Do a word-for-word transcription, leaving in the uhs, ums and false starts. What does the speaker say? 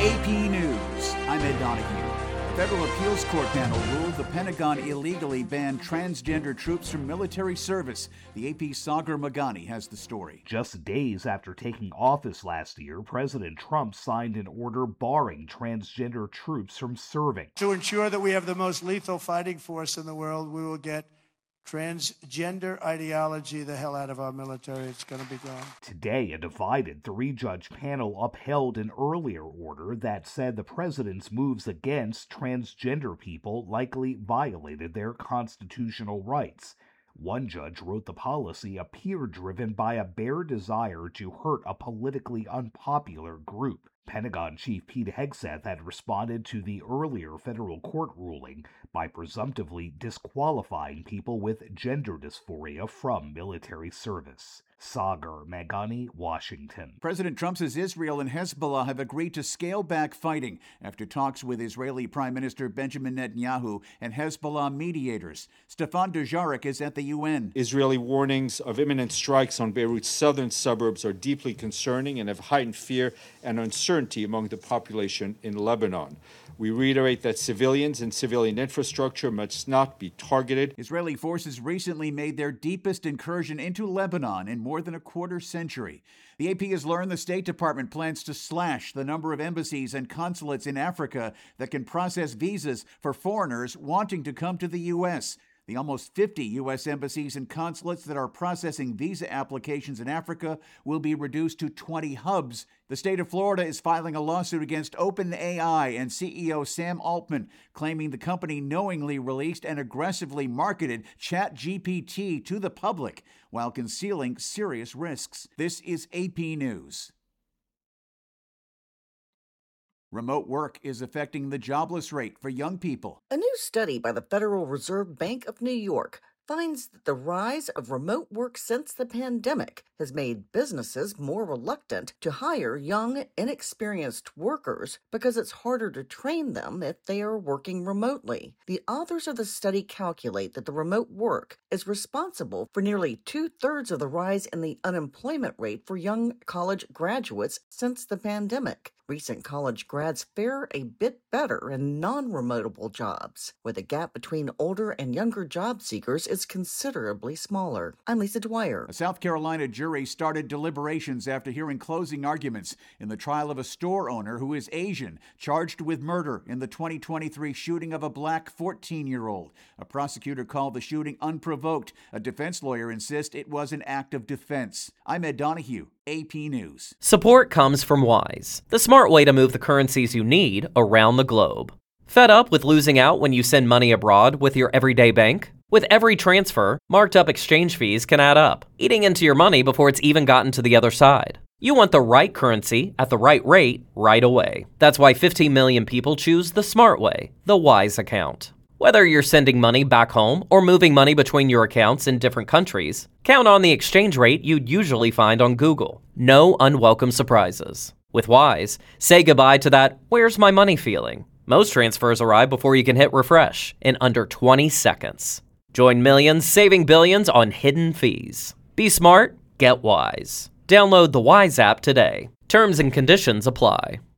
A P News, I'm Ed Donahue. A federal appeals court panel ruled the Pentagon illegally banned transgender troops from military service. The A P's Sagar Meghani has the story. Just days after taking office last year, President Trump signed an order barring transgender troops from serving. To ensure that we have the most lethal fighting force in the world, we will get transgender ideology the hell out of our military. It's going to be gone. Today, a divided three-judge panel upheld an earlier order that said the president's moves against transgender people likely violated their constitutional rights. One judge wrote the policy appeared driven by a bare desire to hurt a politically unpopular group. Pentagon Chief Pete Hegseth had responded to the earlier federal court ruling by presumptively disqualifying people with gender dysphoria from military service. Sagar Meghani, Washington. President Trump says Israel and Hezbollah have agreed to scale back fighting after talks with Israeli Prime Minister Benjamin Netanyahu and Hezbollah mediators. Stefan Dujarric is at the U N. Israeli warnings of imminent strikes on Beirut's southern suburbs are deeply concerning and have heightened fear and uncertainty among the population in Lebanon. We reiterate that civilians and civilian infrastructure must not be targeted. Israeli forces recently made their deepest incursion into Lebanon in more than a quarter century. The A P has learned the State Department plans to slash the number of embassies and consulates in Africa that can process visas for foreigners wanting to come to the U S The almost fifty U S embassies and consulates that are processing visa applications in Africa will be reduced to twenty hubs. The state of Florida is filing a lawsuit against OpenAI and C E O Sam Altman, claiming the company knowingly released and aggressively marketed ChatGPT to the public while concealing serious risks. This is A P News. Remote work is affecting the jobless rate for young people. A new study by the Federal Reserve Bank of New York finds that the rise of remote work since the pandemic has made businesses more reluctant to hire young, inexperienced workers because it's harder to train them if they are working remotely. The authors of the study calculate that the remote work is responsible for nearly two-thirds of the rise in the unemployment rate for young college graduates since the pandemic. Recent college grads fare a bit better in non-remotable jobs, where the gap between older and younger job seekers is considerably smaller. I'm Lisa Dwyer. A South Carolina jury started deliberations after hearing closing arguments in the trial of a store owner who is Asian, charged with murder in the twenty twenty-three shooting of a black fourteen-year-old. A prosecutor called the shooting unprovoked. A defense lawyer insists it was an act of defense. I'm Ed Donahue, A P News. Support comes from Wise, the smart way to move the currencies you need around the globe. Fed up with losing out when you send money abroad with your everyday bank? With every transfer, marked up exchange fees can add up, eating into your money before it's even gotten to the other side. You want the right currency at the right rate right away. That's why fifteen million people choose the smart way, the Wise account. Whether you're sending money back home or moving money between your accounts in different countries, count on the exchange rate you'd usually find on Google. No unwelcome surprises. With Wise, say goodbye to that "where's my money" feeling. Most transfers arrive before you can hit refresh in under twenty seconds. Join millions saving billions on hidden fees. Be smart, get Wise. Download the Wise app today. Terms and conditions apply.